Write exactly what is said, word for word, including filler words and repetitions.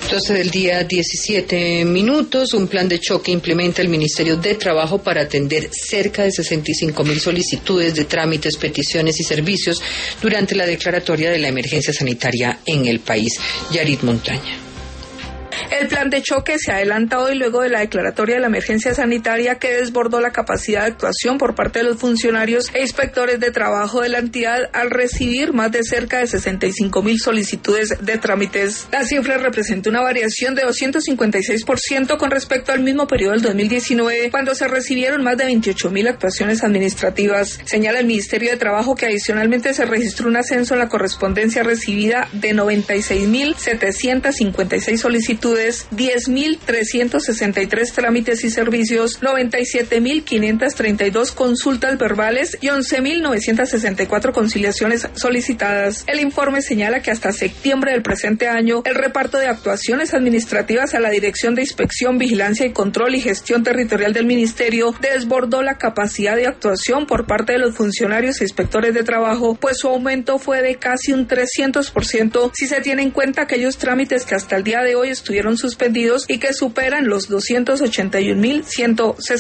doce del día, diecisiete minutos. Un plan de choque implementa el Ministerio de Trabajo para atender cerca de sesenta y cinco mil solicitudes de trámites, peticiones y servicios durante la declaratoria de la emergencia sanitaria en el país. Yarit Montaña. El plan de choque se adelanta hoy luego de la declaratoria de la emergencia sanitaria que desbordó la capacidad de actuación por parte de los funcionarios e inspectores de trabajo de la entidad al recibir más de cerca de sesenta y cinco mil solicitudes de trámites. La cifra representa una variación de doscientos cincuenta y seis por ciento con respecto al mismo periodo del dos mil diecinueve, cuando se recibieron más de veintiocho mil actuaciones administrativas. Señala el Ministerio de Trabajo que adicionalmente se registró un ascenso en la correspondencia recibida de noventa y seis mil setecientos cincuenta y seis solicitudes, diez mil trescientos sesenta y tres trámites y servicios, noventa y siete mil quinientos treinta y dos consultas verbales y once mil novecientos sesenta y cuatro conciliaciones solicitadas. El informe señala que hasta septiembre del presente año, el reparto de actuaciones administrativas a la Dirección de Inspección, Vigilancia y Control y Gestión Territorial del Ministerio desbordó la capacidad de actuación por parte de los funcionarios e inspectores de trabajo, pues su aumento fue de casi un trescientos por ciento si se tiene en cuenta aquellos trámites que hasta el día de hoy estuvieron suspendidos y que superan los doscientos ochenta y un mil ciento sesenta.